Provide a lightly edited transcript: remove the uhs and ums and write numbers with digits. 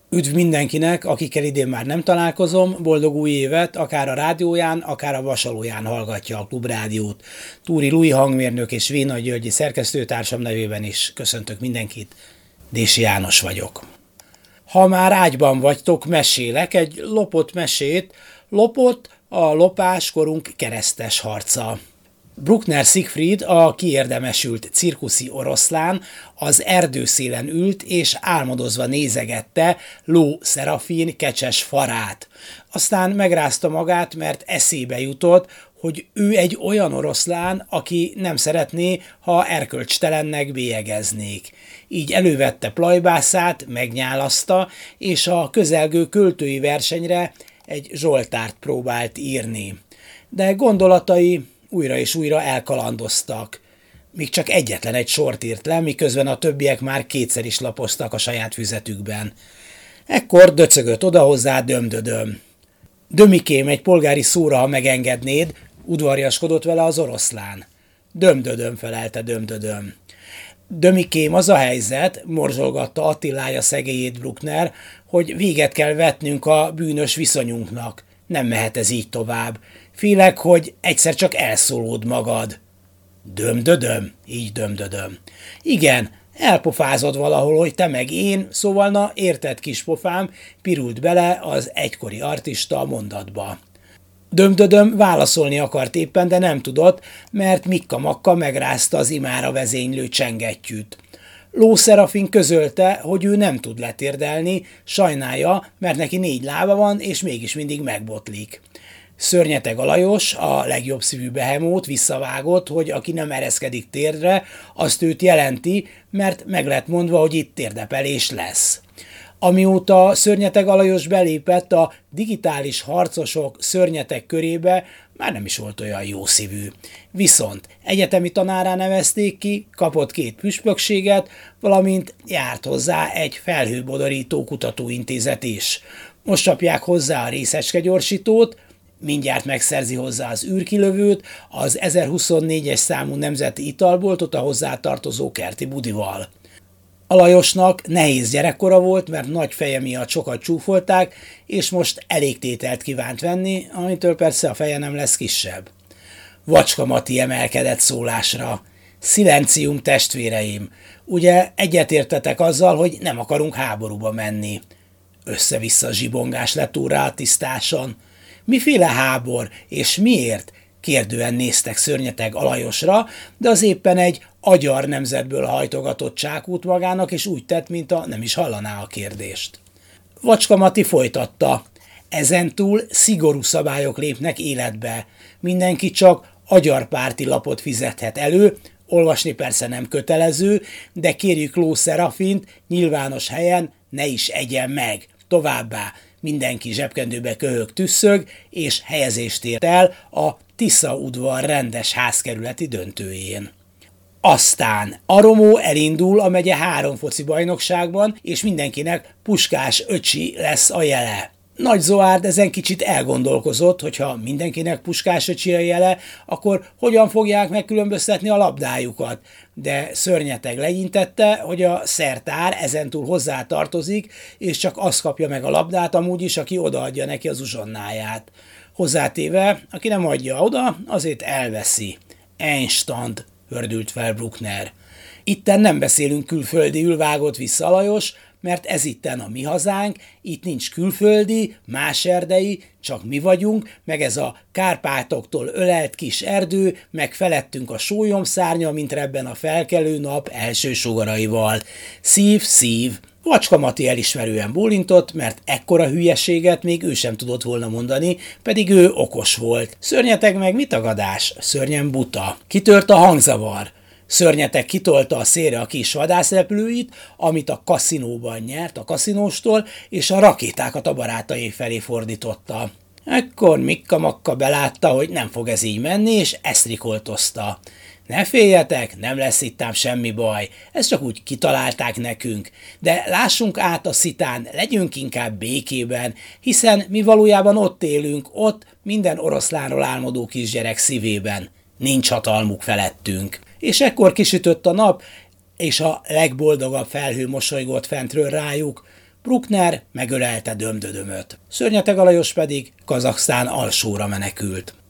Üdv mindenkinek, akikkel idén már nem találkozom, boldog új évet, akár a rádióján, akár a vasalóján hallgatja a Klubrádiót. Túri Lui hangmérnök és Véna Györgyi szerkesztőtársam nevében is köszöntök mindenkit, Dési János vagyok. Ha már ágyban vagytok, mesélek egy lopott mesét, lopott a lopáskorunk keresztes harca. Bruckner Siegfried, a kiérdemesült cirkuszi oroszlán, az erdőszélen ült és álmodozva nézegette Ló Szerafin kecses farát. Aztán megrázta magát, mert eszébe jutott, hogy ő egy olyan oroszlán, aki nem szeretné, ha erkölcstelennek bélyegeznék. Így elővette plajbászát, megnyálaszta, és a közelgő költői versenyre egy zsoltárt próbált írni. De gondolatai újra és újra elkalandoztak. Még csak egyetlen egy sort írt le, miközben a többiek már kétszer is lapoztak a saját füzetükben. Ekkor döcögött oda hozzá Dömdödöm. Dömikém, egy polgári szóra, ha megengednéd, udvariaskodott vele az oroszlán. Dömdödöm, felelte Dömdödöm. Dömikém, az a helyzet, morzsolgatta Attilája szegélyét Bruckner, hogy véget kell vetnünk a bűnös viszonyunknak. Nem mehet ez így tovább. Félek, hogy egyszer csak elszólód magad. Dömdödöm, így Dömdödöm. Igen, elpofázod valahol, hogy te meg én, szóval na, érted kispofám, pirult bele az egykori artista a mondatba. Dömdödöm válaszolni akart éppen, de nem tudott, mert Mikka-Makka megrázta az imára vezénylő csengettyűt. Ló Szerafin közölte, hogy ő nem tud letérdelni, sajnálja, mert neki 4 lába van, és mégis mindig megbotlik. Szörnyeteg Alajos, a legjobb szívű behemót visszavágott, hogy aki nem ereszkedik térdre, azt őt jelenti, mert meg lett mondva, hogy itt térdepelés lesz. Amióta Szörnyeteg Alajos belépett a digitális harcosok Szörnyeteg körébe, már nem is volt olyan jó szívű. Viszont egyetemi tanárá nevezték ki, kapott 2 püspökséget, valamint járt hozzá egy felhőbodorító kutatóintézet is. Most csapják hozzá a részecskegyorsítót, mindjárt megszerzi hozzá az űrkilövőt, az 1024-es számú nemzeti italboltot a hozzátartozó kerti budival. Alajosnak nehéz gyerekkora volt, mert nagy feje miatt sokat csúfolták, és most elégtételt kívánt venni, amitől persze a feje nem lesz kisebb. Vacska Mati emelkedett szólásra. Szilencium, testvéreim! Ugye egyetértetek azzal, hogy nem akarunk háborúba menni? Össze-vissza zsibongás lett úrrá tisztáson. Miféle hábor, és miért? Kérdően néztek Szörnyeteg Alajosra, de az éppen egy agyar nemzetből hajtogatott csákút magának, és úgy tett, mintha nem is hallaná a kérdést. Vacska Mati folytatta. Ezentúl szigorú szabályok lépnek életbe. Mindenki csak agyarpárti lapot fizethet elő, olvasni persze nem kötelező, de kérjük Ló Szerafint, nyilvános helyen ne is egyen meg. Továbbá mindenki zsebkendőbe köhög tüsszög, és helyezést ért el a Tisza udvar rendes házkerületi döntőjén. Aztán a Romó elindul a megye 3 foci bajnokságban, és mindenkinek Puskás öcsi lesz a jele. Nagy Zoárd ezen kicsit elgondolkozott, hogyha mindenkinek Puskás öcsi a jele, akkor hogyan fogják megkülönböztetni a labdájukat. De Szörnyeteg legyintette, hogy a szertár ezentúl hozzá tartozik, és csak az kapja meg a labdát amúgy is, aki odaadja neki az uzsonnáját. Hozzátéve, aki nem adja oda, azért elveszi. Einstand, hördült fel Bruckner. Itten nem beszélünk külföldiül, vágott vissza Alajos, mert ez itten a mi hazánk, itt nincs külföldi, más erdei, csak mi vagyunk, meg ez a Kárpátoktól ölelt kis erdő, meg felettünk a sólyomszárnya, mint rebben a felkelő nap első sugaraival. Szív, szív. Vacska Mati elismerően bólintott, mert ekkora hülyeséget még ő sem tudott volna mondani, pedig ő okos volt. Szörnyeteg meg mit tagadás? Szörnyen buta. Kitört a hangzavar. Szörnyeteg kitolta a szélre a kis vadászrepülőit, amit a kaszinóban nyert a kaszinóstól, és a rakétákat a barátai felé fordította. Ekkor Mikka-Makka belátta, hogy nem fog ez így menni, és esztrikoltozta. Ne féljetek, nem lesz itt ám semmi baj, ezt csak úgy kitalálták nekünk, de lássunk át a szitán, legyünk inkább békében, hiszen mi valójában ott élünk, ott minden oroszlánról álmodó kisgyerek szívében. Nincs hatalmuk felettünk. És ekkor kisütött a nap, és a legboldogabb felhő mosolygott fentről rájuk. Bruckner megölelte Dömdödömöt. Szörnyeteg Alajos pedig Kazaksztán alsóra menekült.